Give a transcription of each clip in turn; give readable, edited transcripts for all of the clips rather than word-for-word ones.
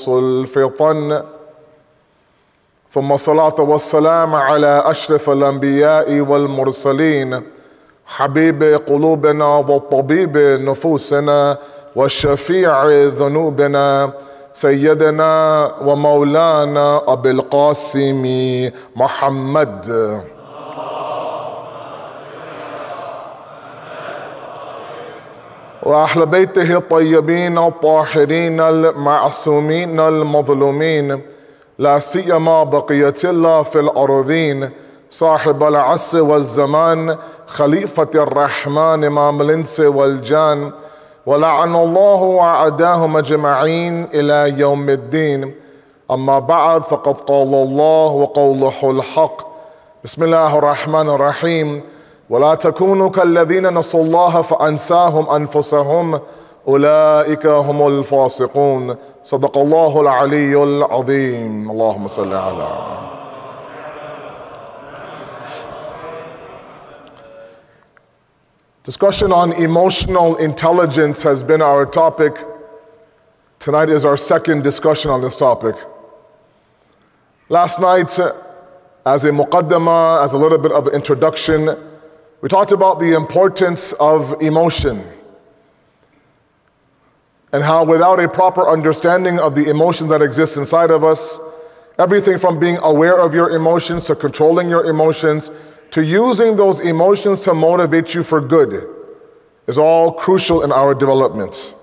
رؤوس الفطن ثم الصلاة والسلام على أشرف الأنبياء والمرسلين حبيب قلوبنا وطبيب نفوسنا والشفيع ذنوبنا سيدنا ومولانا أبي القاسم محمد وأهل بيته الطيبين الطاهرين المعصومين المظلومين لا سيما بقية الله في الأرضين صاحب العصر والزمان خليفة الرحمن إمام الإنس والجان ولعن الله أعداهم أجمعين إلى يوم الدين. أما بعد فقد قال الله وقوله الحق. بسم الله الرحمن الرحيم. ولا تكونوا كالذين نسوا الله فأنساهم أنفسهم أولئك هم الفاسقون. صدق الله العلي العظيم. اللهم صل على. Discussion on emotional intelligence has been our topic. Tonight is our second discussion on this topic. Last night, as a muqaddama, as a little bit of introduction, we talked about the importance of emotion and how without a proper understanding of the emotions that exist inside of us, everything from being aware of your emotions to controlling your emotions to using those emotions to motivate you for good is all crucial in our development.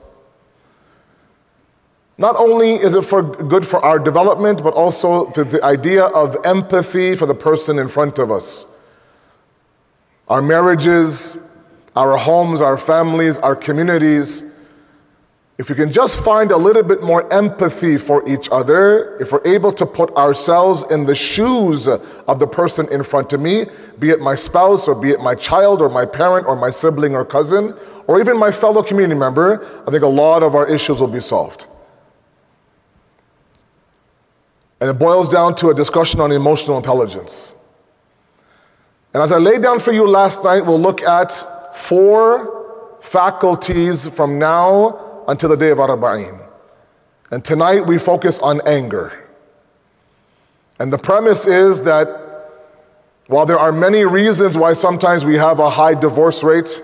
Not only is it good for our development, but also for the idea of empathy for the person in front of us. Our marriages, our homes, our families, our communities, if we can just find a little bit more empathy for each other, if we're able to put ourselves in the shoes of the person in front of me, be it my spouse or be it my child or my parent or my sibling or cousin, or even my fellow community member, I think a lot of our issues will be solved. And it boils down to a discussion on emotional intelligence. And as I laid down for you last night, we'll look at 4 faculties from now until the day of Arba'een. And tonight we focus on anger. And the premise is that while there are many reasons why sometimes we have a high divorce rate,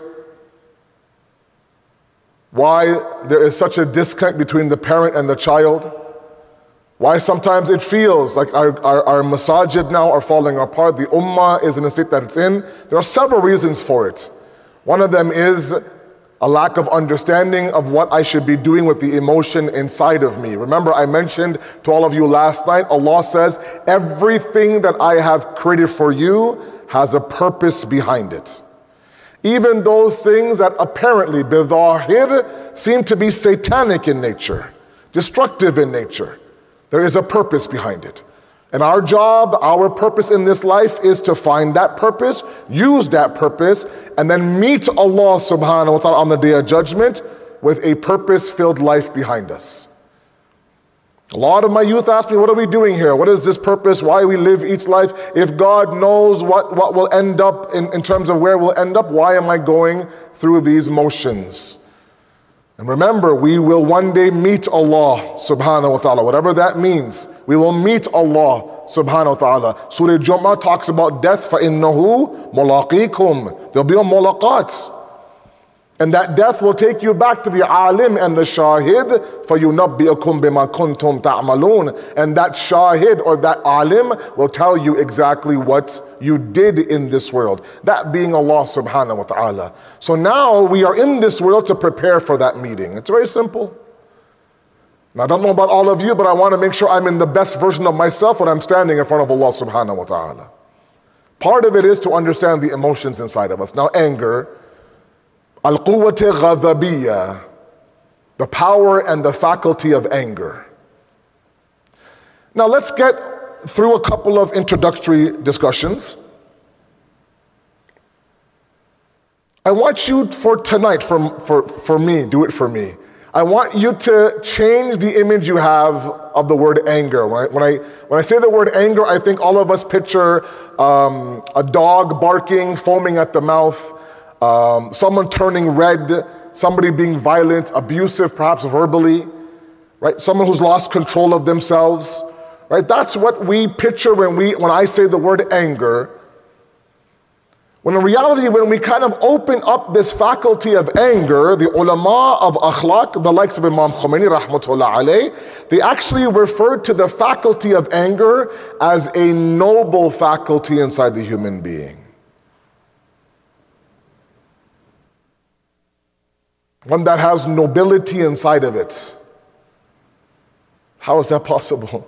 why there is such a disconnect between the parent and the child, why sometimes it feels like our masajid now are falling apart, the ummah is in the state that it's in, there are several reasons for it. One of them is a lack of understanding of what I should be doing with the emotion inside of me. Remember, I mentioned to all of you last night, Allah says, everything that I have created for you has a purpose behind it. Even those things that apparently, bidahir, seem to be satanic in nature, destructive in nature, there is a purpose behind it. And our job, our purpose in this life is to find that purpose, use that purpose, and then meet Allah subhanahu wa ta'ala on the day of judgment with a purpose-filled life behind us. A lot of my youth ask me, what are we doing here? What is this purpose? Why we live each life? If God knows what will end up in terms of where we'll end up, why am I going through these motions? And remember, we will one day meet Allah subhanahu wa ta'ala, whatever that means. We will meet Allah subhanahu wa ta'ala. Surah Jummah talks about death, فَإِنَّهُ مُلَاقِيكُمْ. There'll be a mulaqat. And that death will take you back to the alim and the shahid, فَيُنَبِّئَكُمْ بِمَا كُنْتُمْ تَعْمَلُونَ. And that shahid or that alim will tell you exactly what you did in this world. That being Allah subhanahu wa ta'ala. So now we are in this world to prepare for that meeting. It's very simple. And I don't know about all of you, but I want to make sure I'm in the best version of myself when I'm standing in front of Allah subhanahu wa ta'ala. Part of it is to understand the emotions inside of us. Now anger, al-quwwati ghadhabiyya, the power and the faculty of anger. Now let's get through a couple of introductory discussions. I want you for tonight, for me, do it for me. I want you to change the image you have of the word anger. When I say the word anger, I think all of us picture a dog barking, foaming at the mouth, someone turning red, somebody being violent, abusive, perhaps verbally, right? Someone who's lost control of themselves, right? That's what we picture when I say the word anger. When in reality, when we kind of open up this faculty of anger, the ulama of akhlaq, the likes of Imam Khomeini rahmatullah alayh, they actually referred to the faculty of anger as a noble faculty inside the human being. One that has nobility inside of it. How is that possible?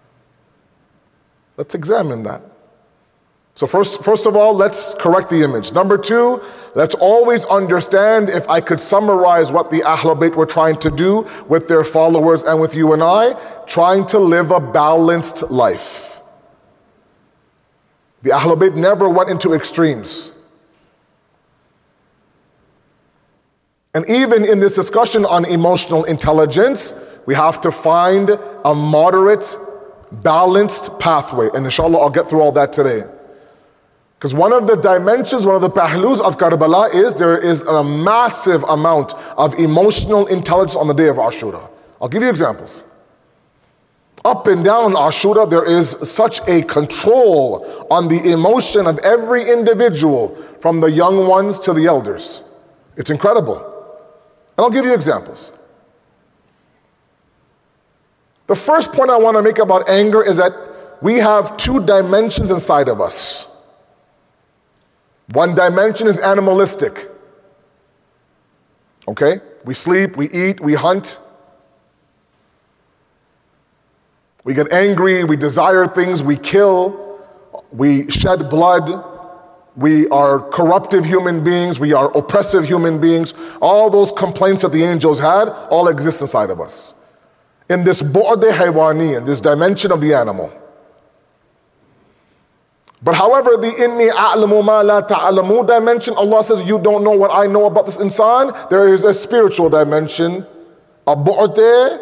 Let's examine that. So first of all, let's correct the image. Number two, let's always understand, if I could summarize what the Ahlul Bayt were trying to do with their followers and with you and I, trying to live a balanced life. The Ahlul Bayt never went into extremes. And even in this discussion on emotional intelligence, we have to find a moderate, balanced pathway. And inshallah, I'll get through all that today. Because one of the dimensions, one of the pahlus of Karbala is there is a massive amount of emotional intelligence on the day of Ashura. I'll give you examples. Up and down Ashura, there is such a control on the emotion of every individual, from the young ones to the elders. It's incredible. And I'll give you examples. The first point I want to make about anger is that we have two dimensions inside of us. One dimension is animalistic. Okay? We sleep, we eat, we hunt. We get angry, we desire things, we kill, we shed blood. We are corruptive human beings, we are oppressive human beings. All those complaints that the angels had all exist inside of us. In this bu'd haywani, in this dimension of the animal. But however, the inni a'lamu ma la ta'lamu dimension, Allah says, you don't know what I know about this insan. There is a spiritual dimension, a bu'd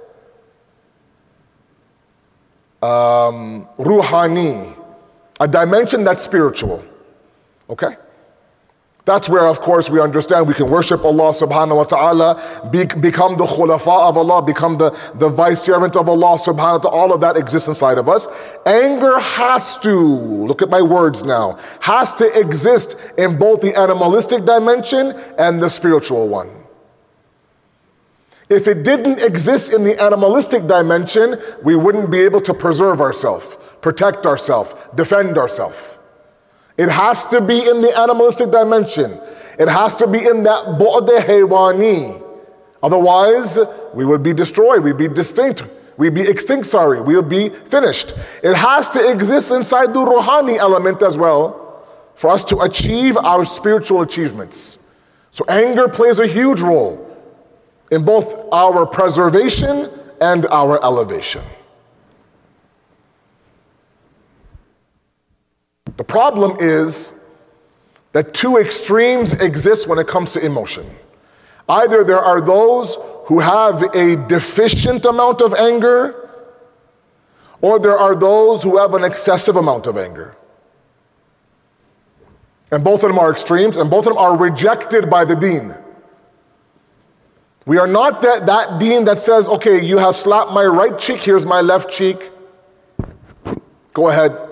ruhani, a dimension that's spiritual. Okay? That's where, of course, we understand we can worship Allah subhanahu wa ta'ala, become the khulafa of Allah, become the vicegerent of Allah subhanahu wa ta'ala. All of that exists inside of us. Anger has to, look at my words now, has to exist in both the animalistic dimension and the spiritual one. If it didn't exist in the animalistic dimension, we wouldn't be able to preserve ourselves, protect ourselves, defend ourselves. It has to be in the animalistic dimension. It has to be in that bu'd haywani. Otherwise, we would be destroyed, we'd be extinct, we would be finished. It has to exist inside the ruhani element as well for us to achieve our spiritual achievements. So anger plays a huge role in both our preservation and our elevation. The problem is that two extremes exist when it comes to emotion. Either there are those who have a deficient amount of anger, or there are those who have an excessive amount of anger. And both of them are extremes, and both of them are rejected by the deen. We are not that deen that says, okay, you have slapped my right cheek, here's my left cheek. Go ahead.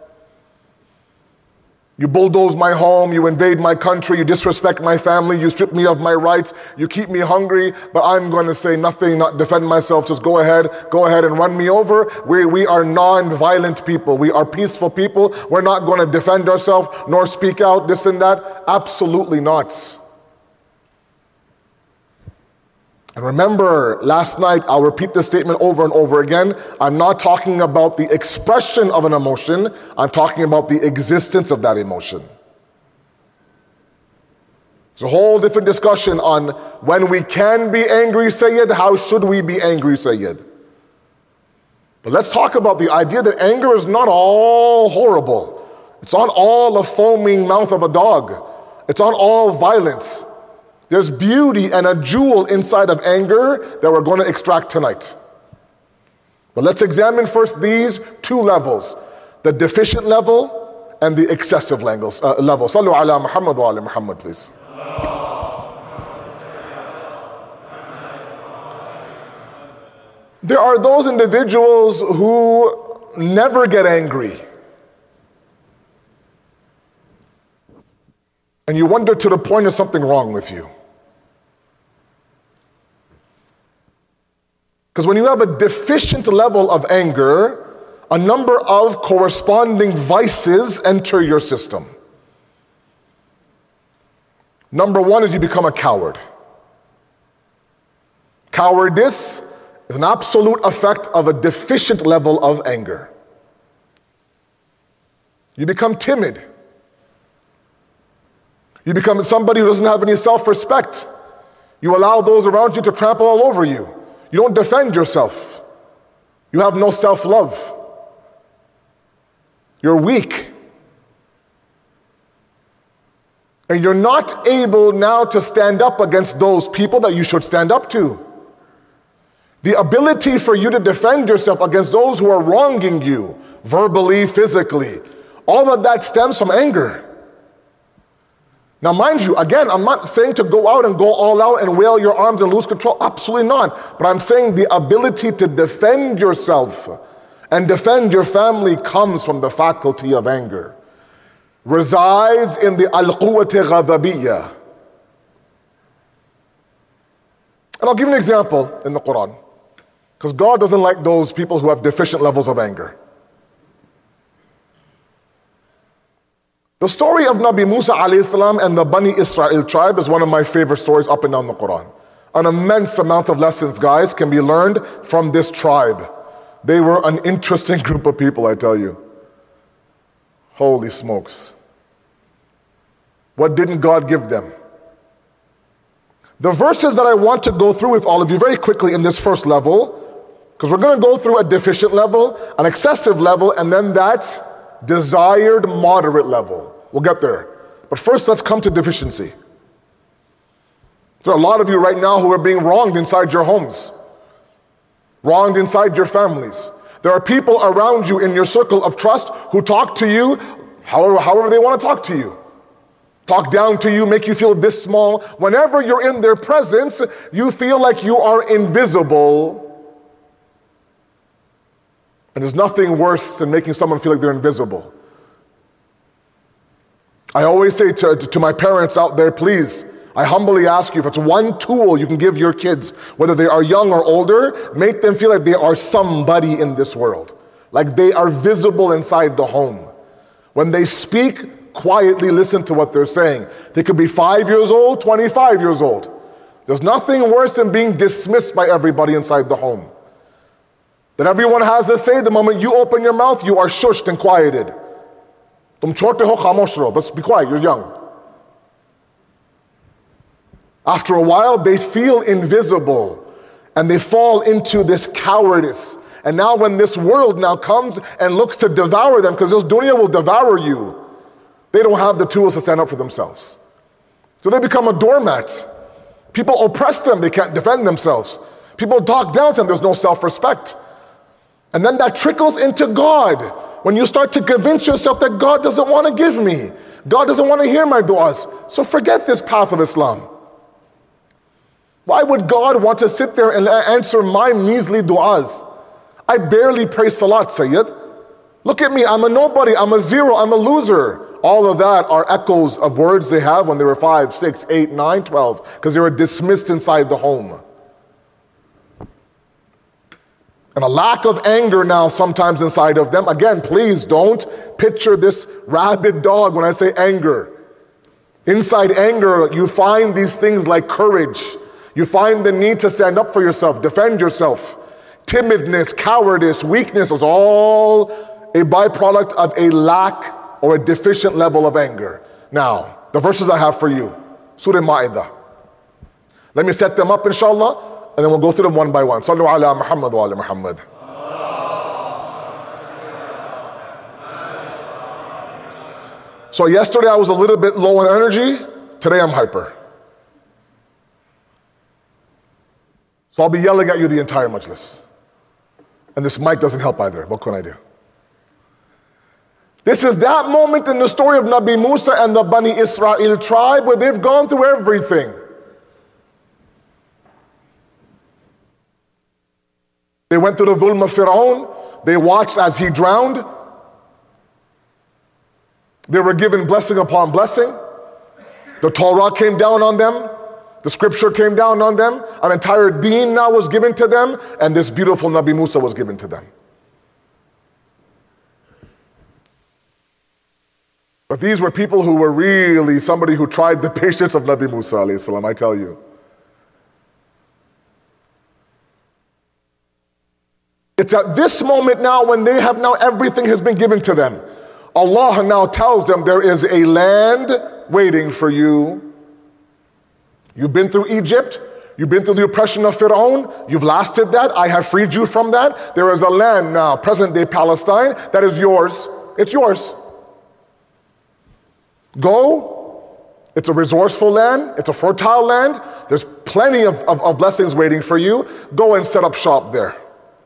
You bulldoze my home, you invade my country, you disrespect my family, you strip me of my rights, you keep me hungry, but I'm going to say nothing, not defend myself, just go ahead and run me over. We are non-violent people, we are peaceful people, we're not going to defend ourselves, nor speak out, this and that. Absolutely not. And remember, last night, I'll repeat this statement over and over again. I'm not talking about the expression of an emotion. I'm talking about the existence of that emotion. It's a whole different discussion on when we can be angry, Sayyid, how should we be angry, Sayyid? But let's talk about the idea that anger is not all horrible. It's not all a foaming mouth of a dog. It's not all violence. There's beauty and a jewel inside of anger that we're going to extract tonight. But let's examine first these two levels, the deficient level and the excessive level. Sallu ala Muhammad wa ala Muhammad, please. There are those individuals who never get angry. And you wonder to the point there's something wrong with you. Because when you have a deficient level of anger, a number of corresponding vices enter your system. Number one is you become a coward. Cowardice is an absolute effect of a deficient level of anger. You become timid. You become somebody who doesn't have any self-respect. You allow those around you to trample all over you. You don't defend yourself. You have no self-love. You're weak. And you're not able now to stand up against those people that you should stand up to. The ability for you to defend yourself against those who are wronging you, verbally, physically, all of that stems from anger. Now, mind you, again, I'm not saying to go out and go all out and wail your arms and lose control. Absolutely not. But I'm saying the ability to defend yourself and defend your family comes from the faculty of anger. Resides in the al-quwwati ghadabiyya. And I'll give you an example in the Quran. Because God doesn't like those people who have deficient levels of anger. The story of Nabi Musa alayhi salam and the Bani Israel tribe is one of my favorite stories up and down the Quran. An immense amount of lessons, guys, can be learned from this tribe. They were an interesting group of people, I tell you. Holy smokes. What didn't God give them? The verses that I want to go through with all of you very quickly in this first level, because we're going to go through a deficient level, an excessive level, and then that desired moderate level. We'll get there. But first, let's come to deficiency. There are a lot of you right now who are being wronged inside your homes, wronged inside your families. There are people around you in your circle of trust who talk to you however they want to talk to you. Talk down to you, make you feel this small. Whenever you're in their presence, you feel like you are invisible. And there's nothing worse than making someone feel like they're invisible. I always say to my parents out there, please, I humbly ask you, if it's one tool you can give your kids, whether they are young or older, make them feel like they are somebody in this world. Like they are visible inside the home. When they speak, quietly listen to what they're saying. They could be 5 years old, 25 years old. There's nothing worse than being dismissed by everybody inside the home. That everyone has to say, the moment you open your mouth, you are shushed and quieted. Tum chote ho khamosh raho, but be quiet, you're young. After a while, they feel invisible and they fall into this cowardice. And now when this world now comes and looks to devour them, because this dunya will devour you, they don't have the tools to stand up for themselves. So they become a doormat. People oppress them, they can't defend themselves. People talk down to them, there's no self-respect. And then that trickles into God. When you start to convince yourself that God doesn't want to give me, God doesn't want to hear my du'as, so forget this path of Islam. Why would God want to sit there and answer my measly du'as? I barely pray salat, Sayyid. Look at me, I'm a nobody, I'm a zero, I'm a loser. All of that are echoes of words they have when they were 5, 6, 8, 9, 12, because they were dismissed inside the home. And a lack of anger now sometimes inside of them. Again, please don't picture this rabid dog when I say anger. Inside anger, you find these things like courage. You find the need to stand up for yourself, defend yourself. Timidness, cowardice, weakness is all a byproduct of a lack or a deficient level of anger. Now, the verses I have for you, Surah Ma'idah. Let me set them up, inshallah, and then we'll go through them one by one. Sallu ala Muhammad wa ala Muhammad. So yesterday I was a little bit low on energy. Today I'm hyper. So I'll be yelling at you the entire majlis. And this mic doesn't help either. What can I do? This is that moment in the story of Nabi Musa and the Bani Israel tribe where they've gone through everything. They went through the dhulm of Fir'aun. They watched as he drowned. They were given blessing upon blessing. The Torah came down on them. The scripture came down on them. An entire deen now was given to them. And this beautiful Nabi Musa was given to them. But these were people who were really somebody who tried the patience of Nabi Musa alayhi salam, I tell you. It's at this moment now when they have now everything has been given to them. Allah now tells them there is a land waiting for you. You've been through Egypt. You've been through the oppression of Fir'aun. You've lasted that. I have freed you from that. There is a land now, present day Palestine, that is yours. It's yours. Go. It's a resourceful land. It's a fertile land. There's plenty of blessings waiting for you. Go and set up shop there.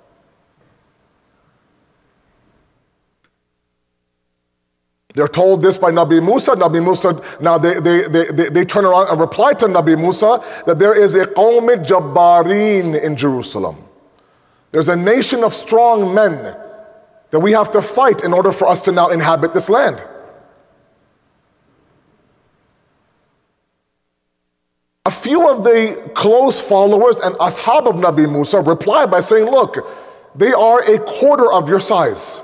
They're told this by Nabi Musa. Nabi Musa, now they turn around and reply to Nabi Musa that there is a qawm jabbarin in Jerusalem. There's a nation of strong men that we have to fight in order for us to now inhabit this land. A few of the close followers and ashab of Nabi Musa reply by saying, look, they are a quarter of your size.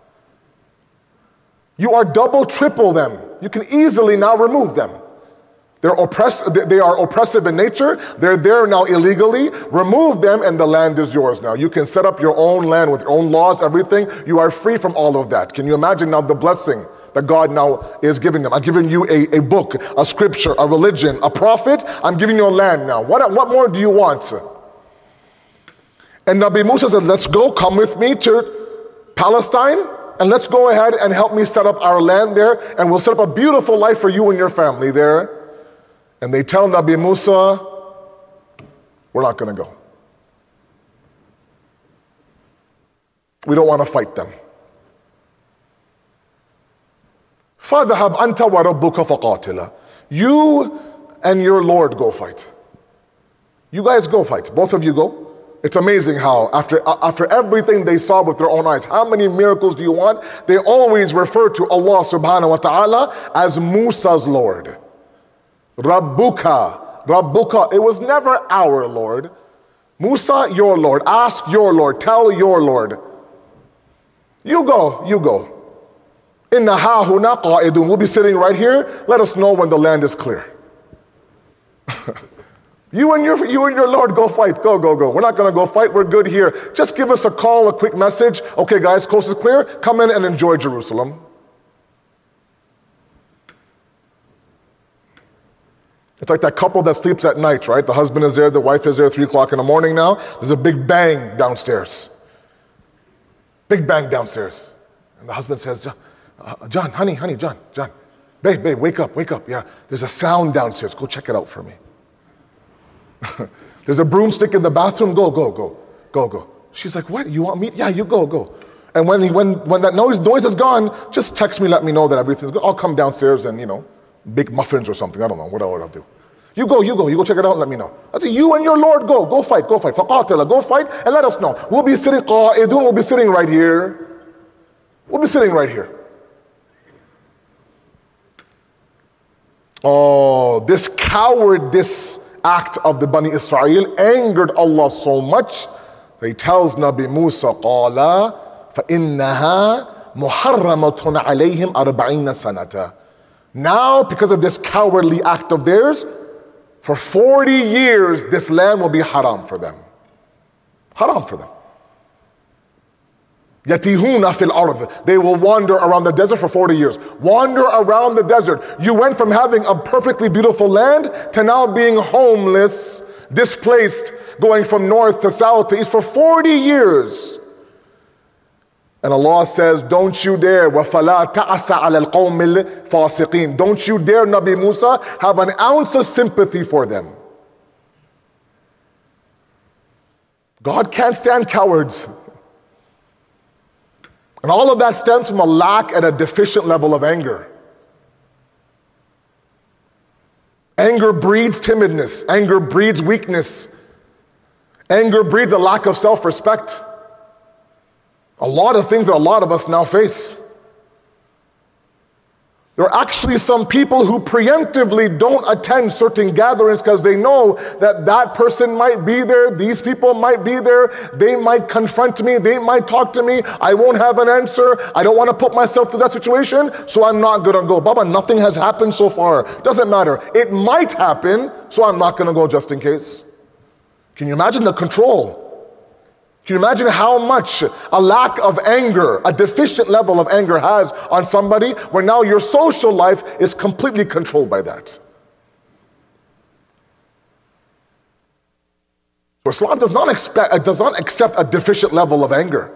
You are double, triple them. You can easily now remove them. They are oppressive in nature. They're there now illegally. Remove them and the land is yours now. You can set up your own land with your own laws, everything. You are free from all of that. Can you imagine now the blessing that God now is giving them? I'm giving you a book, a scripture, a religion, a prophet. I'm giving you a land now. What more do you want? And Nabi Musa said, let's go, come with me to Palestine. And let's go ahead and help me set up our land there, and we'll set up a beautiful life for you and your family there. And they tell Nabi Musa, we're not going to go. We don't want to fight them. فَذَهَبْ أَنْتَ وَرَبُّكَ فَقَاتِلًا. You and your Lord go fight. You guys go fight. Both of you go. It's amazing how after everything they saw with their own eyes, how many miracles do you want? They always refer to Allah subhanahu wa ta'ala as Musa's Lord. Rabbuka, Rabbuka. It was never our Lord. Musa, your Lord. Ask your Lord. Tell your Lord. You go, you go. Inna hahuna qa'idun. We'll be sitting right here. Let us know when the land is clear. You and your Lord go fight. Go, go, go. We're not going to go fight. We're good here. Just give us a call, a quick message. Okay, guys, coast is clear. Come in and enjoy Jerusalem. It's like that couple that sleeps at night, right? The husband is there, the wife is there, 3 o'clock in the morning now. There's a big bang downstairs. Big bang downstairs. And the husband says, John, honey, John. Babe, wake up. Yeah, there's a sound downstairs. Go check it out for me. There's a broomstick in the bathroom. Go. She's like, what? You want me? Yeah, you go. And when that noise is gone, just text me, let me know that everything's good. I'll come downstairs and, bake muffins or something. I don't know what I'll do. You go check it out and let me know. I say, you and your Lord go fight. فَقَاتِلَ, go fight and let us know. We'll be sitting qa'idun, we'll be sitting right here. Oh, this cowardice act of the Bani Israel angered Allah so much that he tells Nabi Musa, قَالَ فَإِنَّهَا مُحَرَّمَةٌ عَلَيْهِمْ 40 سَنَةً. Now, because of this cowardly act of theirs, for 40 years, this land will be haram for them. Haram for them. يَتِيهُونَ فِي الْأَرْضِ. They will wander around the desert for 40 years. Wander around the desert. You went from having a perfectly beautiful land to now being homeless, displaced, going from north to south to east for 40 years. And Allah says, don't you dare, وَفَلَا تَعْسَ عَلَى الْقَوْمِ الْفَاسِقِينَ. Don't you dare, Nabi Musa, have an ounce of sympathy for them. God can't stand cowards. And all of that stems from a lack and a deficient level of anger. Anger breeds timidness. Anger breeds weakness. Anger breeds a lack of self-respect. A lot of things that a lot of us now face. There are actually some people who preemptively don't attend certain gatherings because they know that that person might be there, these people might be there, they might confront me, they might talk to me, I won't have an answer, I don't want to put myself through that situation, so I'm not going to go. Baba, nothing has happened so far. Doesn't matter. It might happen, so I'm not going to go just in case. Can you imagine the control? Can you imagine how much a lack of anger, a deficient level of anger has on somebody where now your social life is completely controlled by that? So Islam does not accept a deficient level of anger.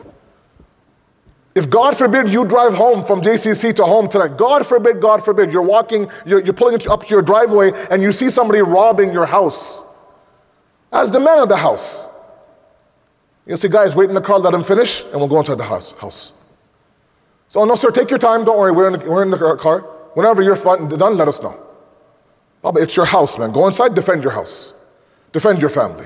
If God forbid you drive home from JCC to home tonight, God forbid, you're walking, you're pulling up to your driveway and you see somebody robbing your house. As the man of the house, you'll see guys wait in the car, let him finish, and we'll go inside the house. So, no, sir, take your time. Don't worry, we're in the car. Whenever you're done, let us know. Baba, it's your house, man. Go inside, defend your house. Defend your family.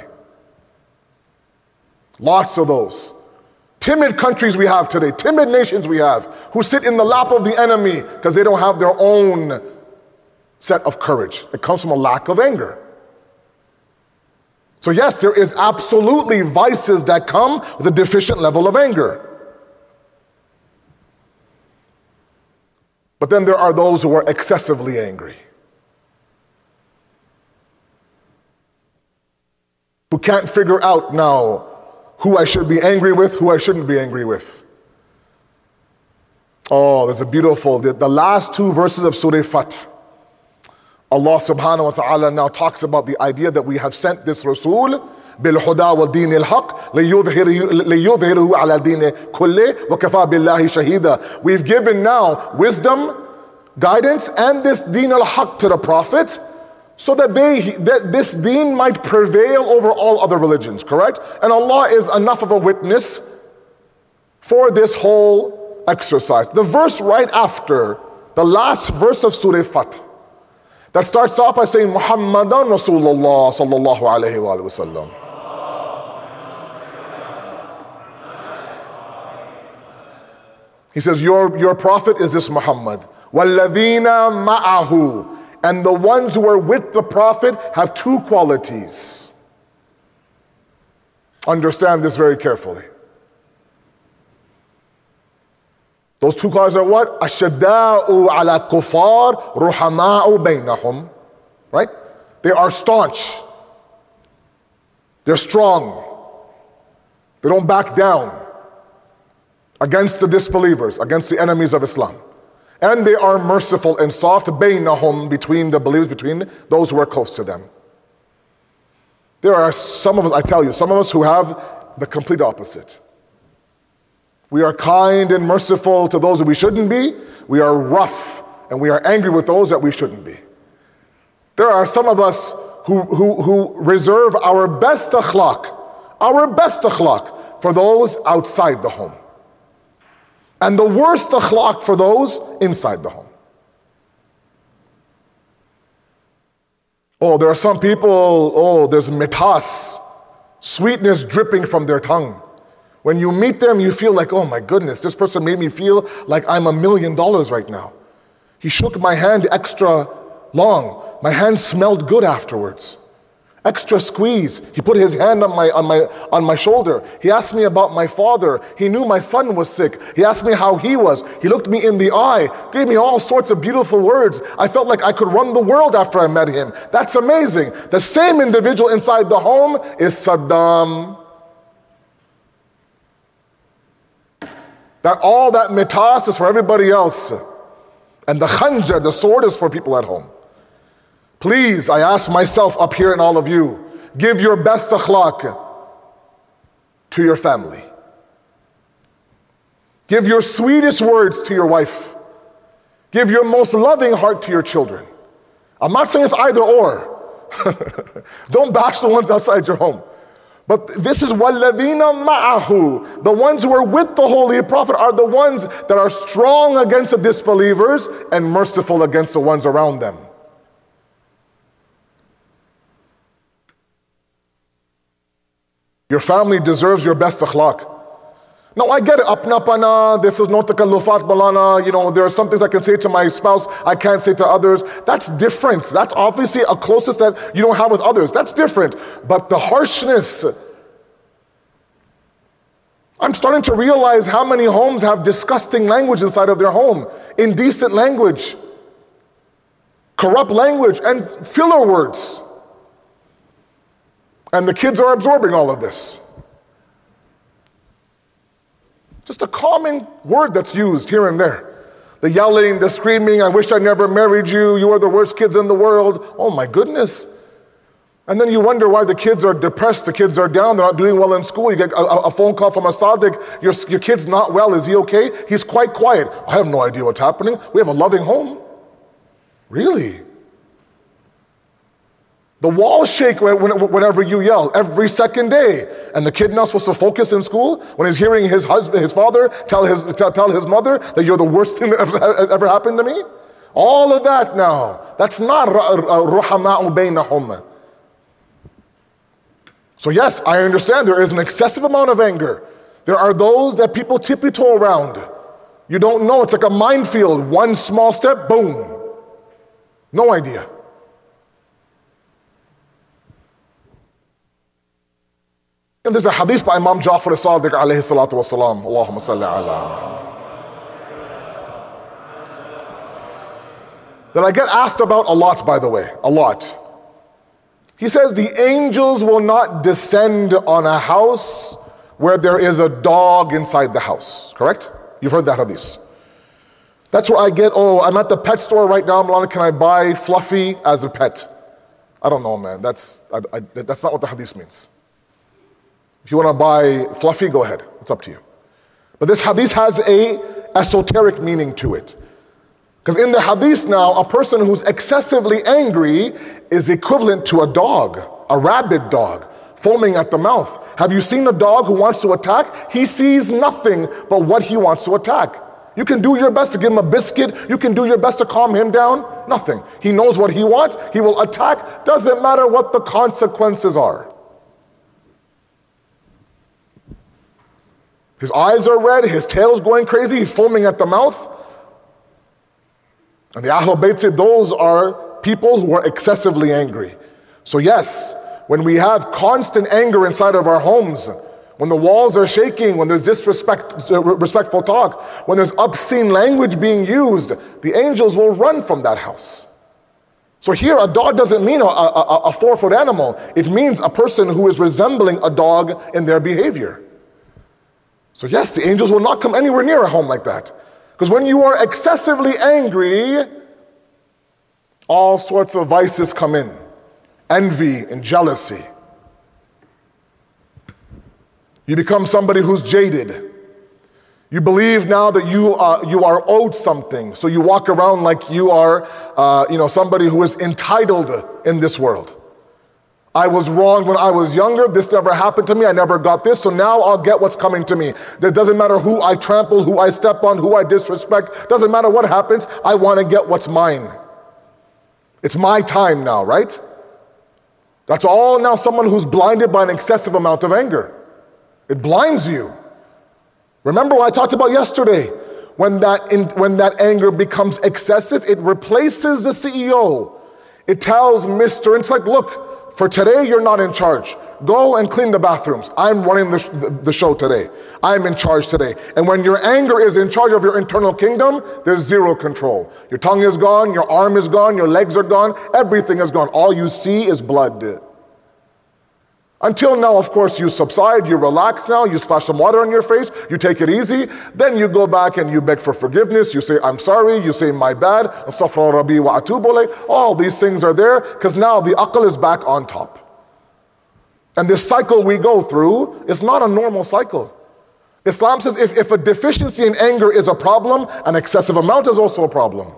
Lots of those. Timid countries we have today, timid nations we have, who sit in the lap of the enemy because they don't have their own set of courage. It comes from a lack of anger. So yes, there is absolutely vices that come with a deficient level of anger. But then there are those who are excessively angry, who can't figure out now who I should be angry with, who I shouldn't be angry with. Oh, there's a beautiful, the last two verses of Surah Fath. Allah subhanahu wa ta'ala now talks about the idea that we have sent this Rasul بالهدى والدين الحق ليظهره على الدين كله وكفى بالله شهيدا. We've given now wisdom, guidance, and this deen al-haq to the Prophet so that this deen might prevail over all other religions, correct? And Allah is enough of a witness for this whole exercise. The verse right after, the last verse of Surah Fath, that starts off by saying, Muhammadan Rasulullah sallallahu alayhi wa sallam. He says, your prophet is this Muhammad. وَالَّذِينَ مَعَهُ. And the ones who are with the prophet have two qualities. Understand this very carefully. Those two qualities are what? أَشَدَّاءُ عَلَى كُفَارٍ رُحَمَاءُ بَيْنَهُمْ. Right? They are staunch. They're strong. They don't back down against the disbelievers, against the enemies of Islam. And they are merciful and soft, بَيْنَهُمْ, between the believers, between those who are close to them. There are some of us, I tell you, some of us who have the complete opposite. We are kind and merciful to those that we shouldn't be. We are rough and we are angry with those that we shouldn't be. There are some of us who reserve our best akhlaq for those outside the home. And the worst akhlaq for those inside the home. Oh, there are some people, there's mithas, sweetness dripping from their tongue. When you meet them, you feel like, oh my goodness, this person made me feel like I'm $1 million right now. He shook my hand extra long. My hand smelled good afterwards. Extra squeeze. He put his hand on my shoulder. He asked me about my father. He knew my son was sick. He asked me how he was. He looked me in the eye, gave me all sorts of beautiful words. I felt like I could run the world after I met him. That's amazing. The same individual inside the home is Saddam. That all that mitas is for everybody else. And the khanjar, the sword, is for people at home. Please, I ask myself up here and all of you, give your best akhlaq to your family. Give your sweetest words to your wife. Give your most loving heart to your children. I'm not saying it's either or. Don't bash the ones outside your home. But this is وَالَّذِينَ مَعَهُ. The ones who are with the Holy Prophet are the ones that are strong against the disbelievers and merciful against the ones around them. Your family deserves your best akhlaq. Now I get it, apna-pana, this is not takallufat balana, there are some things I can say to my spouse, I can't say to others. That's different. That's obviously a closest that you don't have with others. That's different. But the harshness, I'm starting to realize how many homes have disgusting language inside of their home, indecent language, corrupt language, and filler words. And the kids are absorbing all of this. Just a common word that's used here and there. The yelling, the screaming, I wish I never married you, you are the worst kids in the world. Oh my goodness. And then you wonder why the kids are depressed, the kids are down, they're not doing well in school. You get a phone call from a Sadiq, your kid's not well, is he okay? He's quite quiet. I have no idea what's happening. We have a loving home. Really? The walls shake whenever you yell, every second day. And the kid not supposed to focus in school when he's hearing his father tell his mother that you're the worst thing that ever happened to me? All of that now. That's not ruhama'u baynahum. So yes, I understand there is an excessive amount of anger. There are those that people tippy-toe around. You don't know, it's like a minefield. One small step, boom. No idea. And there's a hadith by Imam Ja'far as-Sadiq alayhi salatu wasalam. Allahumma salli ala. That I get asked about a lot, by the way, a lot. He says the angels will not descend on a house where there is a dog inside the house. Correct? You've heard that hadith. That's where I get, I'm at the pet store right now, Malana, can I buy Fluffy as a pet? I don't know, man. That's not what the hadith means. If you want to buy Fluffy, go ahead. It's up to you. But this hadith has a esoteric meaning to it. Because in the hadith now, a person who's excessively angry is equivalent to a dog, a rabid dog, foaming at the mouth. Have you seen a dog who wants to attack? He sees nothing but what he wants to attack. You can do your best to give him a biscuit. You can do your best to calm him down. Nothing. He knows what he wants. He will attack. Doesn't matter what the consequences are. His eyes are red. His tail's going crazy. He's foaming at the mouth. And the Ahlul Bayt say those are people who are excessively angry. So yes, when we have constant anger inside of our homes, when the walls are shaking, when there's disrespectful talk, when there's obscene language being used, the angels will run from that house. So here, a dog doesn't mean a 4-foot animal. It means a person who is resembling a dog in their behavior. So yes, the angels will not come anywhere near a home like that. Because when you are excessively angry, all sorts of vices come in. Envy and jealousy. You become somebody who's jaded. You believe now that you are owed something, so you walk around like you are somebody who is entitled in this world. I was wrong when I was younger. This never happened to me. I never got this, so now I'll get what's coming to me. It doesn't matter who I trample, who I step on, who I disrespect. Doesn't matter what happens. I want to get what's mine. It's my time now, right? That's all now someone who's blinded by an excessive amount of anger. It blinds you. Remember what I talked about yesterday? When that anger becomes excessive, it replaces the CEO. It tells Mr. Intellect, look, for today you're not in charge. Go and clean the bathrooms. I'm running the show today. I'm in charge today. And when your anger is in charge of your internal kingdom, there's zero control. Your tongue is gone, your arm is gone, your legs are gone, everything is gone. All you see is blood. Until now, of course, you subside, you relax now, you splash some water on your face, you take it easy, then you go back and you beg for forgiveness, you say, I'm sorry, you say, my bad, astaghfirullah rabbi wa atubu ilayh. All these things are there because now the aql is back on top. And this cycle we go through is not a normal cycle. Islam says if a deficiency in anger is a problem, an excessive amount is also a problem.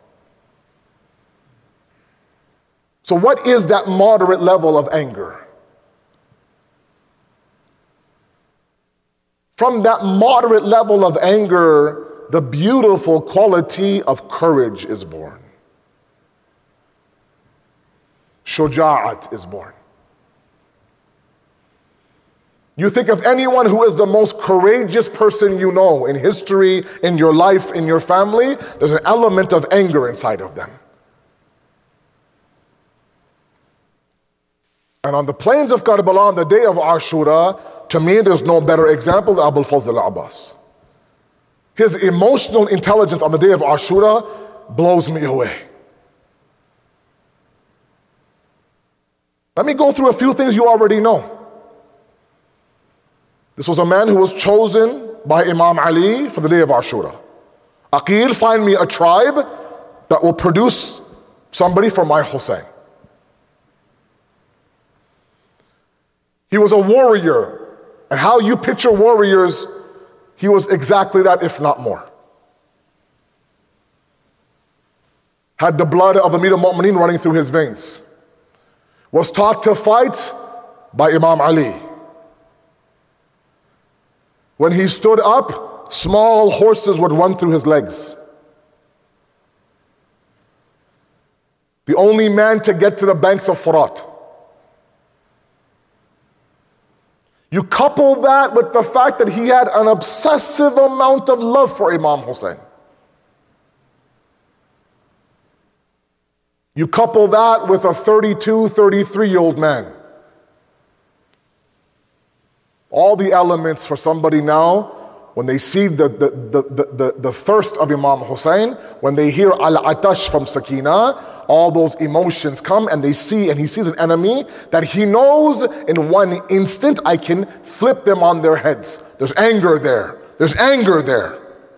So what is that moderate level of anger? From that moderate level of anger, the beautiful quality of courage is born. Shuja'at is born. You think of anyone who is the most courageous person you know in history, in your life, in your family, there's an element of anger inside of them. And on the plains of Karbala, on the day of Ashura, to me there's no better example than Abul Fazl al-Abbas. His emotional intelligence on the day of Ashura blows me away. Let me go through a few things you already know. This was a man who was chosen by Imam Ali for the day of Ashura. Aqil, find me a tribe that will produce somebody for my Hussein. He was a warrior, and how you picture warriors, he was exactly that, if not more. Had the blood of Amir al-Mu'mineen running through his veins. Was taught to fight by Imam Ali. When he stood up, small horses would run through his legs. The only man to get to the banks of Furat. You couple that with the fact that he had an obsessive amount of love for Imam Hussein. You couple that with a 32, 33-year-old man. All the elements for somebody now, when they see the thirst of Imam Hussein, when they hear Al-Atash from Sakina, all those emotions come and they see, and he sees an enemy that he knows in one instant I can flip them on their heads. There's anger there. There's anger there.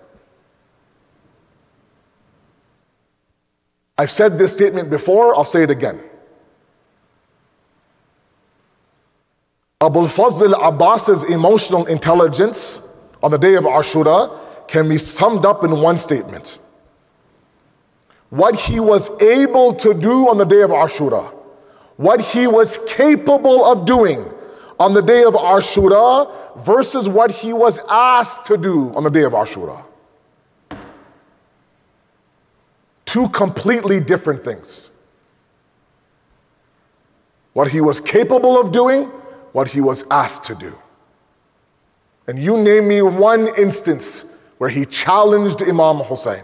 I've said this statement before, I'll say it again. Abul Fazl al-Abbas's emotional intelligence on the day of Ashura can be summed up in one statement. What he was able to do on the day of Ashura, what he was capable of doing on the day of Ashura versus what he was asked to do on the day of Ashura. Two completely different things. What he was capable of doing, what he was asked to do. And you name me one instance where he challenged Imam Hussein.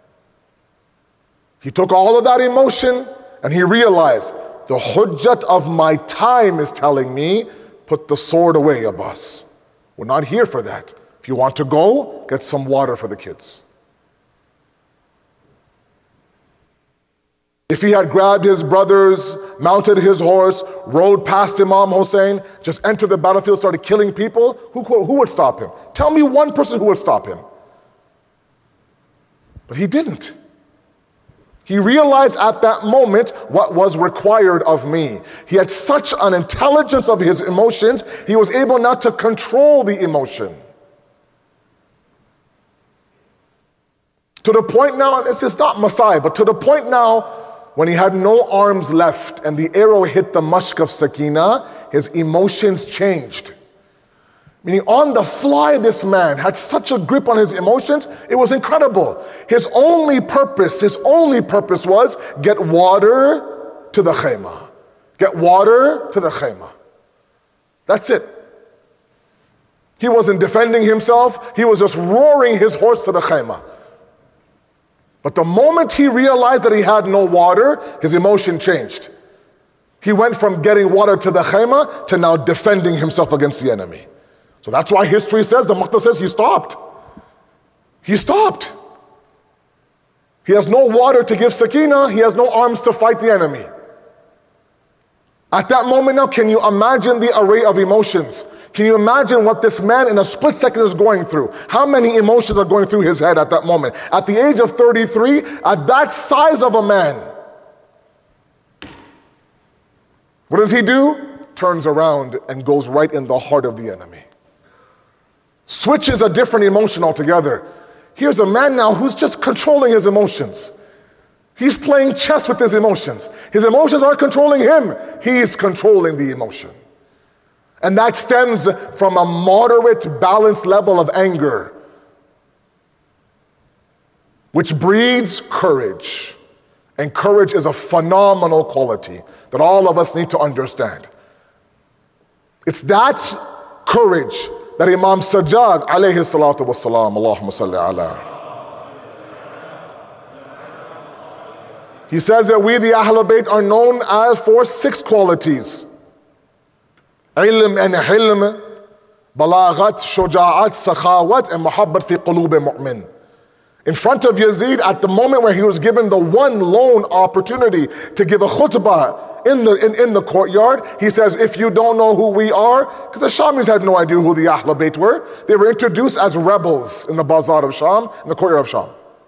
He took all of that emotion and he realized the hujjat of my time is telling me, put the sword away, Abbas. We're not here for that. If you want to go, get some water for the kids. If he had grabbed his brothers, mounted his horse, rode past Imam Hussein, just entered the battlefield, started killing people, who would stop him? Tell me one person who would stop him. But he didn't. He realized at that moment what was required of me. He had such an intelligence of his emotions, he was able not to control the emotion. To the point now, it's not Masai, but to the point now, when he had no arms left and the arrow hit the mushk of Sakina, his emotions changed. Meaning on the fly, this man had such a grip on his emotions, it was incredible. His only purpose was get water to the khayma. Get water to the khayma. That's it. He wasn't defending himself, he was just roaring his horse to the khayma. But the moment he realized that he had no water, his emotion changed. He went from getting water to the khayma to now defending himself against the enemy. So that's why history says, the Maqta says he stopped. He stopped. He has no water to give Sakina, he has no arms to fight the enemy. At that moment now, can you imagine the array of emotions? Can you imagine what this man in a split second is going through? How many emotions are going through his head at that moment? At the age of 33, at that size of a man, what does he do? Turns around and goes right in the heart of the enemy. Switches a different emotion altogether. Here's a man now who's just controlling his emotions. He's playing chess with his emotions. His emotions aren't controlling him. He's controlling the emotion. And that stems from a moderate, balanced level of anger, which breeds courage. And courage is a phenomenal quality that all of us need to understand. It's that courage that Imam Sajjad alayhi salatu wassalam, Allahumma salli ala. He says that we, the Ahlul Bayt, are known as for 6 qualities. Ilm and hilm, balaghat, shuja'at, sakhawat, and muhabbat fi qulub mu'min. In front of Yazid, at the moment where he was given the one lone opportunity to give a khutbah in the courtyard, he says, if you don't know who we are, because the Shamis had no idea who the Ahlul Bayt were. They were introduced as rebels in the bazaar of Sham, in the courtyard of Sham.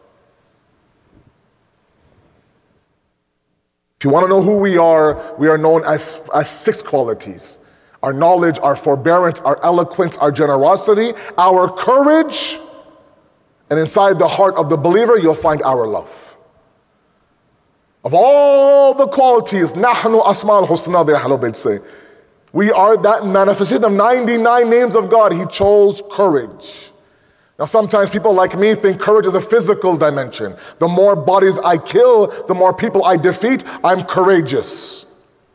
If you want to know who we are known as 6 qualities. Our knowledge, our forbearance, our eloquence, our generosity, our courage, and inside the heart of the believer, you'll find our love. Of all the qualities, nahnu asma'ul husna, the Ahlul Bayt say, we are that manifestation of 99 names of God. He chose courage. Now sometimes people like me think courage is a physical dimension. The more bodies I kill, the more people I defeat, I'm courageous.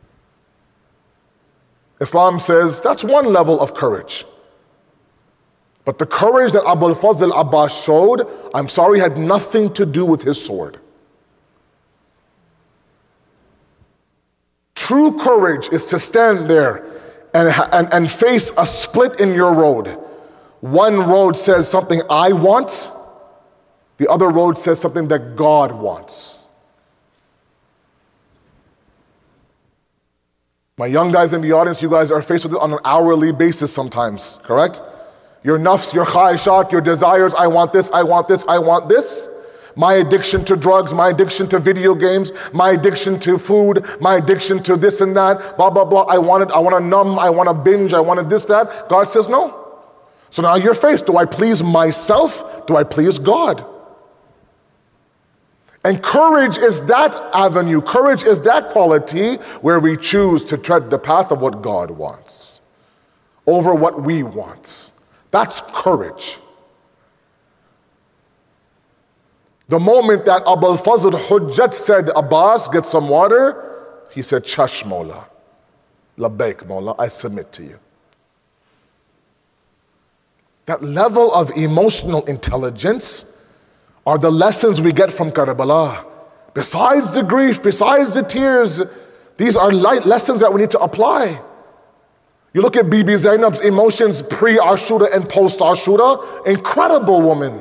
Islam says that's one level of courage. But the courage that Abu al-Fazl Abbas showed, I'm sorry, had nothing to do with his sword. True courage is to stand there and face a split in your road. One road says something I want, the other road says something that God wants. My young guys in the audience, you guys are faced with it on an hourly basis sometimes, correct? Your nafs, your khaishat, your desires, I want this, I want this, I want this. My addiction to drugs, my addiction to video games, my addiction to food, my addiction to this and that, blah, blah, blah. I want to numb, I want to binge, I want to this, that. God says no. So now you're faced, do I please myself? Do I please God? And courage is that avenue, courage is that quality where we choose to tread the path of what God wants over what we want. That's courage. The moment that Abu al-Fazl Hujjat said, Abbas, get some water, he said, Chash Mawla, Labbaik Mawla, I submit to you. That level of emotional intelligence are the lessons we get from Karbala. Besides the grief, besides the tears, these are light lessons that we need to apply. You look at Bibi Zainab's emotions pre-Ashura and post-Ashura, incredible woman.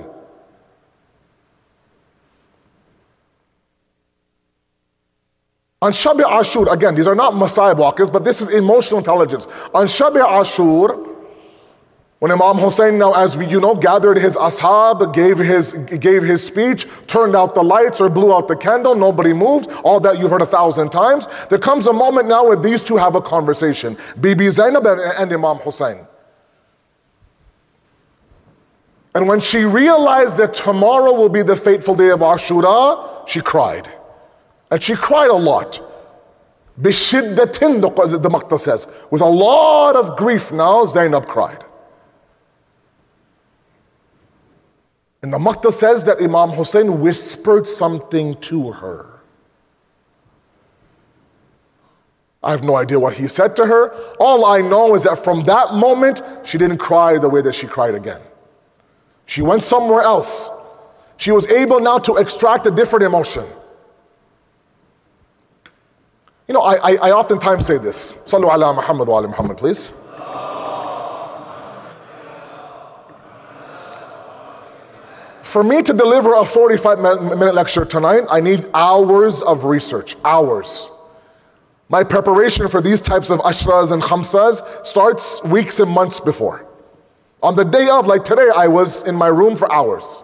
On Shab-e Ashur, again, these are not Masai walkers, but this is emotional intelligence. On Shab-e Ashur, when Imam Hussein, now as we gathered his ashab, gave his speech, turned out the lights or blew out the candle, nobody moved, all that you've heard 1,000 times. There comes a moment now where these two have a conversation, Bibi Zainab and Imam Hussein. And when she realized that tomorrow will be the fateful day of Ashura, she cried. And she cried a lot. Bishiddatin, the Maqta says. With a lot of grief now, Zainab cried. And the Maqta says that Imam Hussein whispered something to her. I have no idea what he said to her. All I know is that from that moment, she didn't cry the way that she cried again. She went somewhere else. She was able now to extract a different emotion. I oftentimes say this. Sallu ala Muhammad wa ala Muhammad, please. For me to deliver a 45-minute lecture tonight, I need hours of research, hours. My preparation for these types of ashras and khamsas starts weeks and months before. On the day of, like today, I was in my room for hours.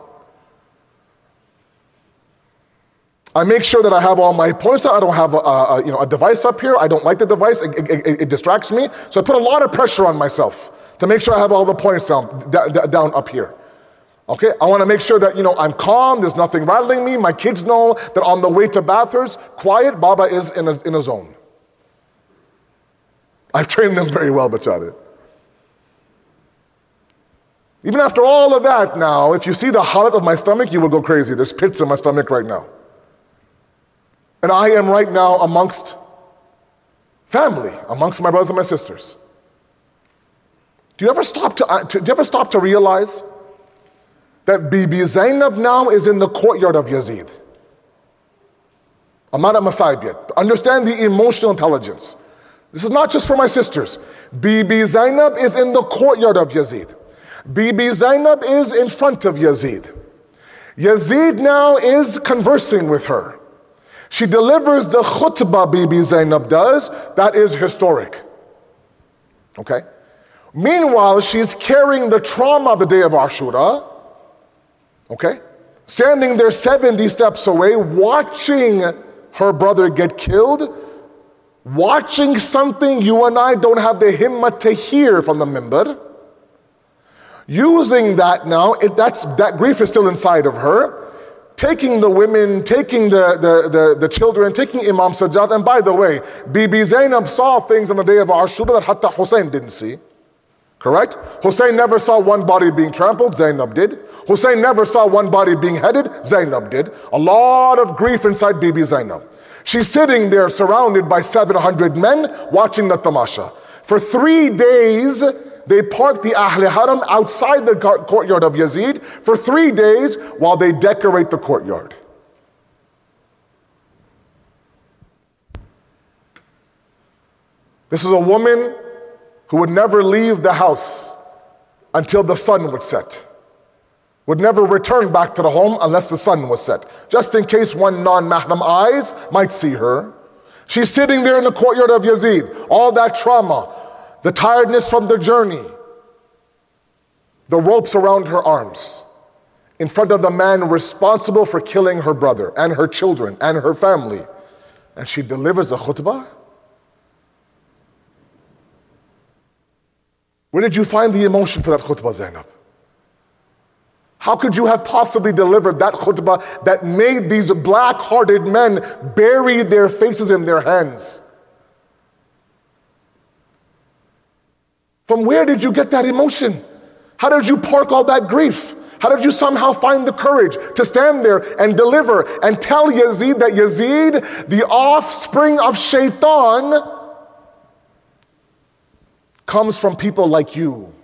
I make sure that I have all my points. I don't have a device up here. I don't like the device. It distracts me. So I put a lot of pressure on myself to make sure I have all the points down up here. Okay, I want to make sure that I'm calm. There's nothing rattling me. My kids know that on the way to Bathurst, quiet. Baba is in a zone. I've trained them very well, Bachade. Even after all of that, now, if you see the halat of my stomach, you will go crazy. There's pits in my stomach right now. And I am right now amongst family, amongst my brothers and my sisters. Do you ever stop to realize that Bibi Zainab now is in the courtyard of Yazid? I'm not at Masaib yet. Understand the emotional intelligence. This is not just for my sisters. Bibi Zainab is in the courtyard of Yazid. Bibi Zainab is in front of Yazid. Yazid now is conversing with her. She delivers the khutbah, Bibi Zainab does, that is historic. Okay? Meanwhile, she's carrying the trauma of the day of Ashura. Okay? Standing there 70 steps away, watching her brother get killed, watching something you and I don't have the himmah to hear from the minbar. Using that now, that grief is still inside of her. Taking the women, taking the children, taking Imam Sajjad. And by the way, Bibi Zainab saw things on the day of Ashura that Hatta Hussein didn't see. Correct? Hussein never saw one body being trampled, Zainab did. Hussein never saw one body being headed, Zainab did. A lot of grief inside Bibi Zainab. She's sitting there surrounded by 700 men watching the tamasha. For 3 days, they parked the Ahl Haram outside the courtyard of Yazid for 3 days while they decorate the courtyard. This is a woman who would never leave the house until the sun would set. Would never return back to the home unless the sun was set, just in case one non-mahram eyes might see her. She's sitting there in the courtyard of Yazid, all that trauma, the tiredness from the journey, the ropes around her arms, in front of the man responsible for killing her brother and her children and her family. And she delivers a khutbah? Where did you find the emotion for that khutbah, Zainab? How could you have possibly delivered that khutbah that made these black-hearted men bury their faces in their hands? From where did you get that emotion? How did you park all that grief? How did you somehow find the courage to stand there and deliver and tell Yazid that Yazid, the offspring of Shaitan, comes from people like you?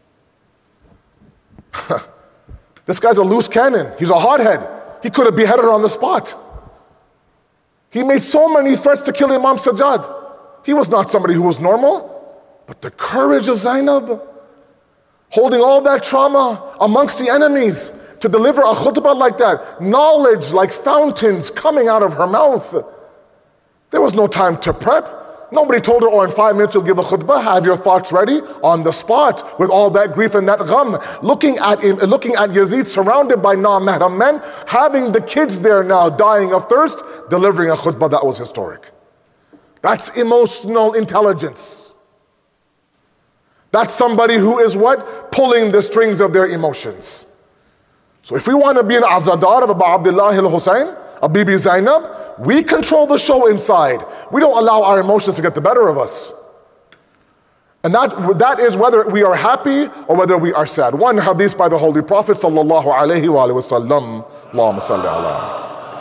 This guy's a loose cannon. He's a hothead. He could have beheaded her on the spot. He made so many threats to kill Imam Sajjad. He was not somebody who was normal. But the courage of Zainab, holding all that trauma amongst the enemies, to deliver a khutbah like that, knowledge like fountains coming out of her mouth. There was no time to prep. Nobody told her, in 5 minutes you'll give a khutbah, have your thoughts ready, on the spot, with all that grief and that gham. Looking at Yazid surrounded by non-mahram men, having the kids there now dying of thirst, delivering a khutbah that was historic. That's emotional intelligence. That's somebody who is what? Pulling the strings of their emotions. So if we want to be an azadar of Abu Abdullah al-Hussein, of Bibi Zainab, we control the show inside. We don't allow our emotions to get the better of us. And that is whether we are happy or whether we are sad. One hadith by the Holy Prophet sallallahu alaihi wasallam. Allahumma salli ala.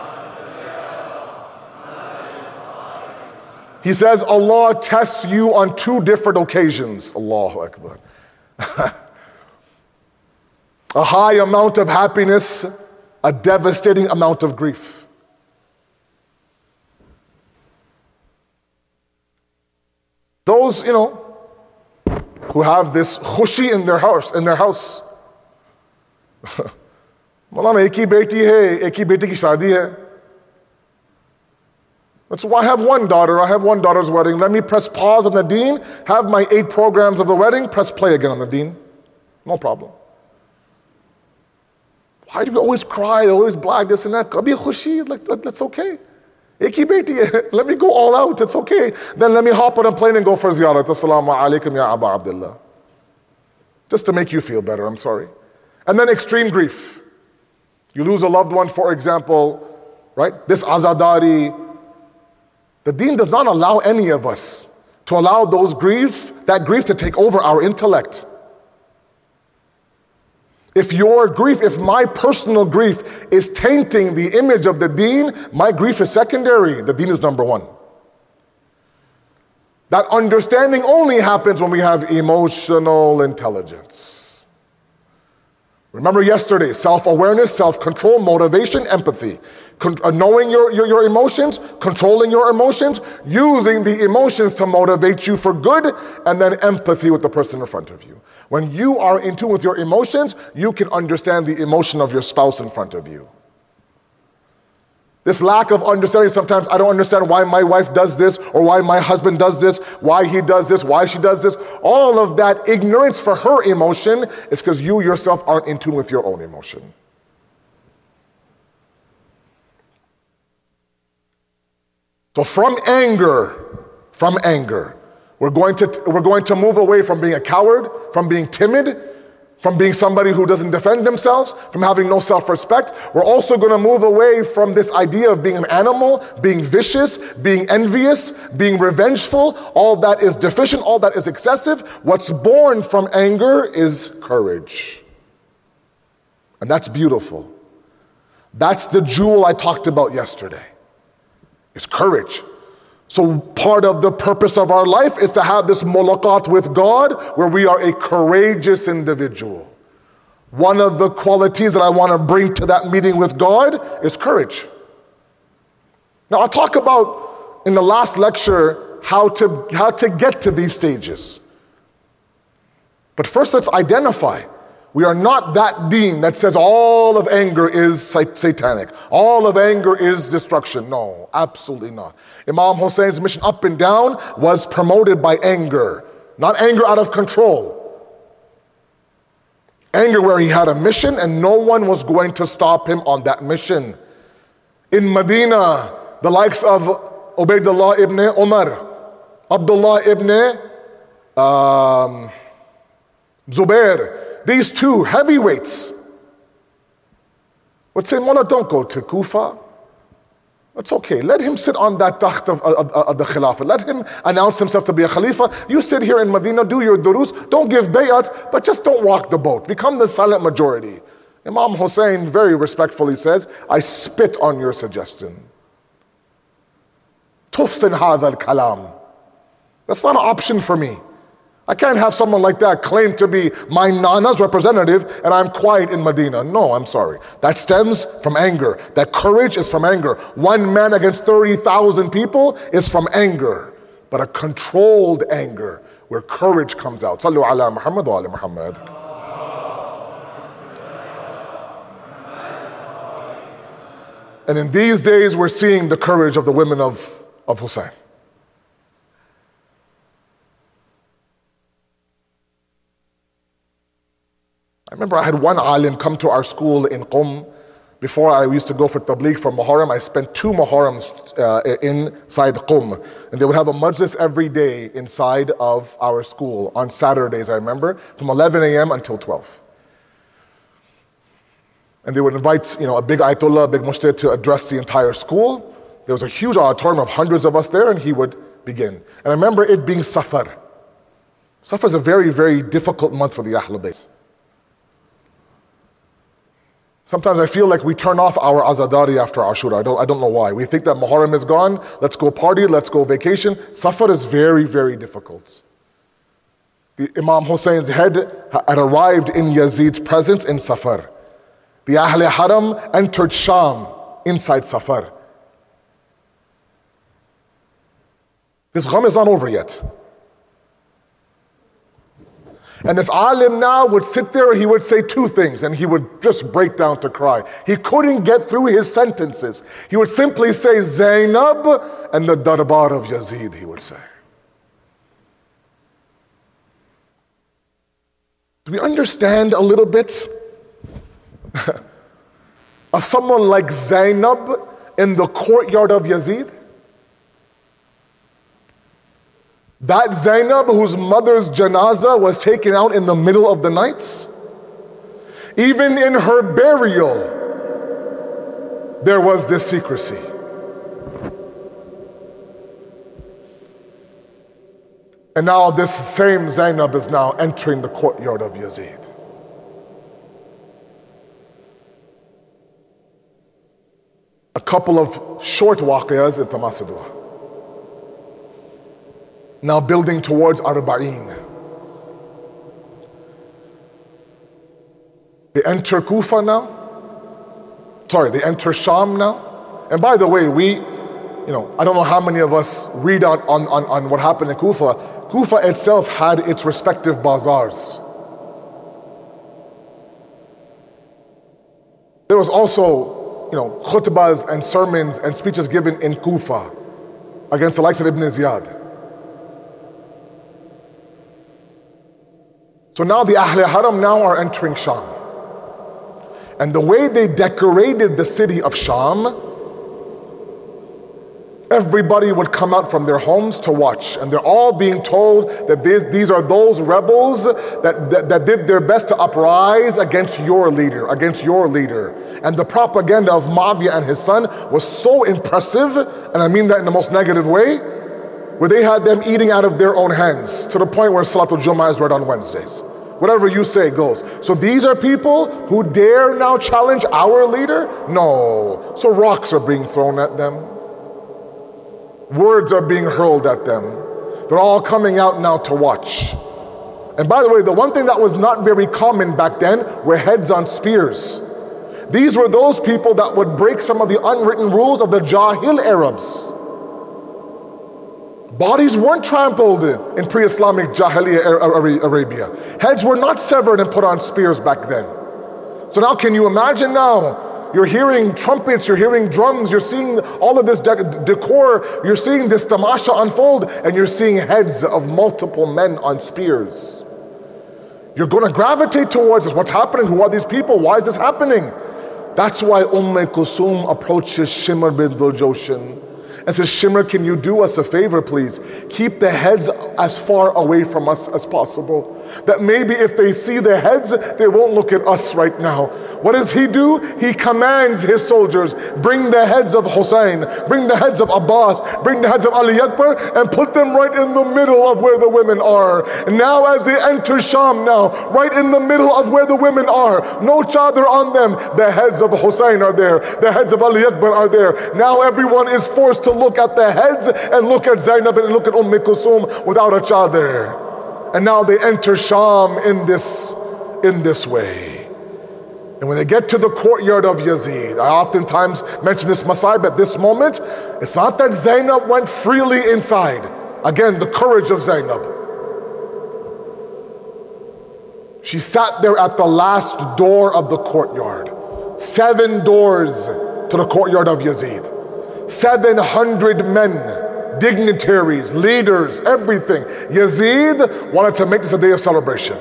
He says, Allah tests you on 2 different occasions. Allahu Akbar. A high amount of happiness, a devastating amount of grief. Those, who have this khushi in their house. Maulana, ek hi beti hai, ek hi beti ki shaadi hai. That's why I have one daughter. I have one daughter's wedding. Let me press pause on the deen, have my 8 programs of the wedding, press play again on the deen. No problem. Why do we always cry, always blag this and that? Kabhi khushi, that's okay. Ek hi beti hai. Let me go all out, it's okay. Then let me hop on a plane and go for ziyarat. Assalamu alaikum ya Abu Abdullah. Just to make you feel better, I'm sorry. And then extreme grief. You lose a loved one, for example, right? This azadari. The deen does not allow any of us to allow that grief to take over our intellect. If my personal grief is tainting the image of the deen, my grief is secondary. The deen is number one. That understanding only happens when we have emotional intelligence. Remember yesterday, self-awareness, self-control, motivation, empathy. Knowing your emotions, controlling your emotions, using the emotions to motivate you for good, and then empathy with the person in front of you. When you are in tune with your emotions, you can understand the emotion of your spouse in front of you. This lack of understanding, sometimes I don't understand why my wife does this, or why my husband does this, why he does this, why she does this. All of that ignorance for her emotion is because you yourself aren't in tune with your own emotion. So from anger, we're going to move away from being a coward, from being timid, from being somebody who doesn't defend themselves, from having no self-respect. We're also going to move away from this idea of being an animal, being vicious, being envious, being revengeful. All that is deficient, all that is excessive. What's born from anger is courage. And that's beautiful. That's the jewel I talked about yesterday. It's courage. So part of the purpose of our life is to have this mulaqat with God where we are a courageous individual. One of the qualities that I want to bring to that meeting with God is courage. Now I'll talk about in the last lecture how to get to these stages. But first let's identify. We are not that deen that says all of anger is satanic. All of anger is destruction. No, absolutely not. Imam Hussein's mission up and down was promoted by anger. Not anger out of control. Anger where he had a mission and no one was going to stop him on that mission. In Medina, the likes of Ubaydullah ibn Umar, Abdullah ibn Zubair, these two heavyweights would say, Mullah, don't go to Kufa. It's okay. Let him sit on that takht of the Khilafah. Let him announce himself to be a Khalifa. You sit here in Medina, do your durus, don't give bay'at, but just don't walk the boat. Become the silent majority. Imam Hussein very respectfully says, I spit on your suggestion. Tuffin hadha al-kalam. That's not an option for me. I can't have someone like that claim to be my nana's representative and I'm quiet in Medina. No, I'm sorry. That stems from anger. That courage is from anger. One man against 30,000 people is from anger. But a controlled anger where courage comes out. Sallu ala Muhammad wa ala Muhammad. And in these days we're seeing the courage of the women of Hussein. I remember I had one alim come to our school in Qum. Before I used to go for tabligh for Muharram, I spent 2 Muharrams inside Qum. And they would have a majlis every day inside of our school on Saturdays, I remember, from 11 a.m. until 12. And they would invite, a big ayatollah, a big mujtahid to address the entire school. There was a huge auditorium of hundreds of us there, and he would begin. And I remember it being Safar. Safar is a very, very difficult month for the Ahlul Bayt. Sometimes I feel like we turn off our azadari after Ashura. I don't know why. We think that Muharram is gone. Let's go party. Let's go vacation. Safar is very, very difficult. The Imam Hussein's head had arrived in Yazid's presence in Safar. The Ahl Haram entered Sham inside Safar. This gham is not over yet. And this alim now would sit there, he would say 2 things, and he would just break down to cry. He couldn't get through his sentences. He would simply say Zainab and the Darbar of Yazid, he would say. Do we understand a little bit of someone like Zainab in the courtyard of Yazid? That Zainab whose mother's janazah was taken out in the middle of the night, even in her burial, there was this secrecy. And now this same Zainab is now entering the courtyard of Yazid. A couple of short waqiyas in Tamasadua. now building towards Arba'in. They enter Kufa now. They enter Sham now. And by the way, I don't know how many of us read on what happened in Kufa. Kufa itself had its respective bazaars. There was also, khutbahs and sermons and speeches given in Kufa against the likes of Ibn Ziyad. So now the Ahl Haram now are entering Sham. And the way they decorated the city of Sham, everybody would come out from their homes to watch. And they're all being told that these are those rebels that did their best to uprise against your leader. And the propaganda of Muawiyah and his son was so impressive, and I mean that in the most negative way, where they had them eating out of their own hands, to the point where Salatul Jummah is read on Wednesdays. Whatever you say goes. So these are people who dare now challenge our leader? No. So rocks are being thrown at them. Words are being hurled at them. They're all coming out now to watch. And by the way, the one thing that was not very common back then were heads on spears. These were those people that would break some of the unwritten rules of the Jahil Arabs. Bodies weren't trampled in pre-Islamic Jahiliyyah Arabia. Heads were not severed and put on spears back then. So now can you imagine now? You're hearing trumpets, you're hearing drums, you're seeing all of this decor, you're seeing this tamasha unfold, and you're seeing heads of multiple men on spears. You're going to gravitate towards it. What's happening? Who are these people? Why is this happening? That's why Kulsum approaches Shimr bin Dhul Jawshan and says, Shimr, can you do us a favor, please? Keep the heads as far away from us as possible. That maybe if they see the heads, they won't look at us right now. What does he do? He commands his soldiers, bring the heads of Hussein, bring the heads of Abbas, bring the heads of Ali Akbar, and put them right in the middle of where the women are. And now as they enter Sham now, right in the middle of where the women are, no chadar on them, the heads of Hussein are there, the heads of Ali Akbar are there. Now everyone is forced to look at the heads and look at Zainab and look at Kulsum without a chadar. And now they enter Sham in this way. And when they get to the courtyard of Yazid, I oftentimes mention this masai, but at this moment, it's not that Zainab went freely inside. Again, the courage of Zainab. She sat there at the last door of the courtyard. 7 doors to the courtyard of Yazid. 700 men, dignitaries, leaders, everything. Yazid wanted to make this a day of celebration.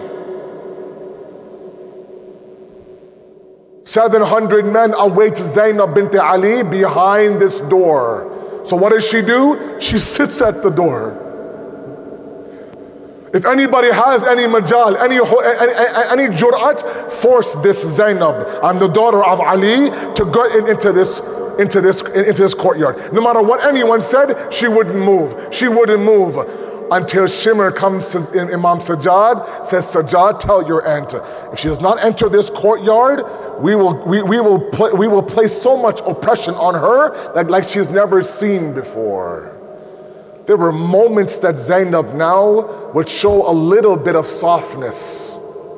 700 men await Zainab bint Ali behind this door. So what does she do? She sits at the door. If anybody has any majal, any jur'at, force this Zainab, I'm the daughter of Ali, to go into this courtyard. No matter what anyone said, she wouldn't move. She wouldn't move. Until Shimr comes to Imam Sajjad, says, Sajjad, tell your aunt, if she does not enter this courtyard, we will place so much oppression on her like she's never seen before. There were moments that Zainab now would show a little bit of softness.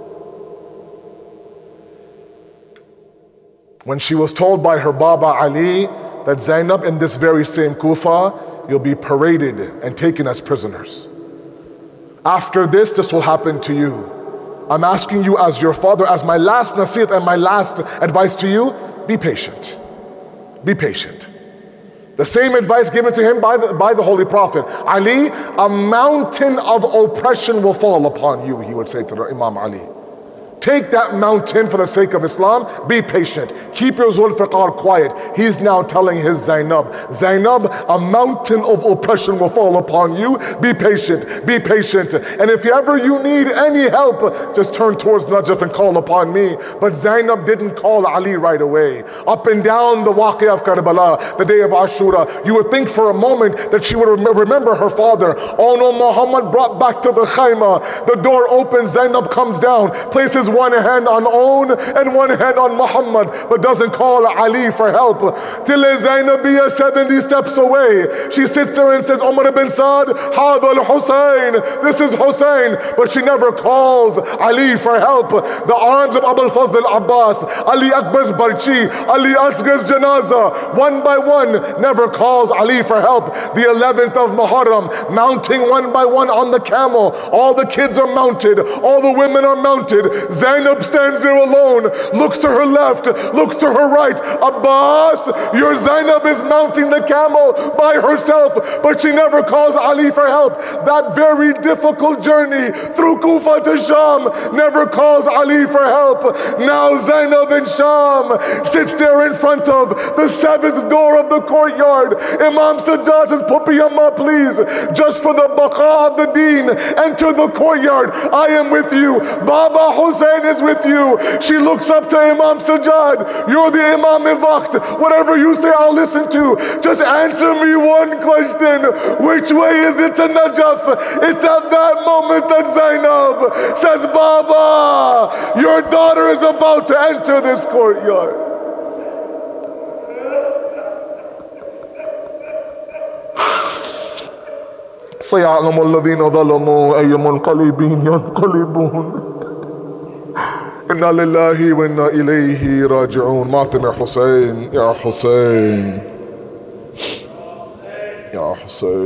When she was told by her Baba Ali that Zainab, in this very same Kufa, you'll be paraded and taken as prisoners. After this will happen to you. I'm asking you as your father, as my last nasiyat and my last advice to you, be patient. Be patient. The same advice given to him by the Holy Prophet. Ali, a mountain of oppression will fall upon you, he would say to Imam Ali. Take that mountain for the sake of Islam. Be patient. Keep your Zulfiqar quiet. He's now telling his Zainab, Zainab, a mountain of oppression will fall upon you. Be patient. Be patient. And if ever you need any help, just turn towards Najaf and call upon me. But Zainab didn't call Ali right away. Up and down the Waqi of Karbala, the day of Ashura, you would think for a moment that she would remember her father. Oh no, Muhammad brought back to the khayma. The door opens, Zainab comes down, places one hand on own and one hand on Muhammad, but doesn't call Ali for help. Till Zainabiyya 70 steps away, she sits there and says, Umar ibn Saad, Hadha al-Hussein, this is Hussein, but she never calls Ali for help. The arms of Abul Fazl Abbas, Ali Akbar's Barchi, Ali Asgar's Janaza, one by one, never calls Ali for help. The 11th of Muharram, mounting one by one on the camel. All the kids are mounted, all the women are mounted. Zainab stands there alone, looks to her left, looks to her right. Abbas, your Zainab is mounting the camel by herself, but she never calls Ali for help. That very difficult journey through Kufa to Sham, never calls Ali for help. Now Zainab in Sham sits there in front of the 7th door of the courtyard. Imam Sajjad says, Puppy Amma, please, just for the baqa of the deen, enter the courtyard. I am with you. Baba Hussein is with you. She looks up to Imam Sajjad. You're the Imam Waqt. Whatever you say, I'll listen to. Just answer me one question. Which way is it to Najaf? It's at that moment that Zainab says, Baba, your daughter is about to enter this courtyard. سيعلم الذين ظلموا أي منقلبين ينقلبون إنا لله وإنا إليه راجعون. ماتم يا حسين، يا حسين، يا حسين.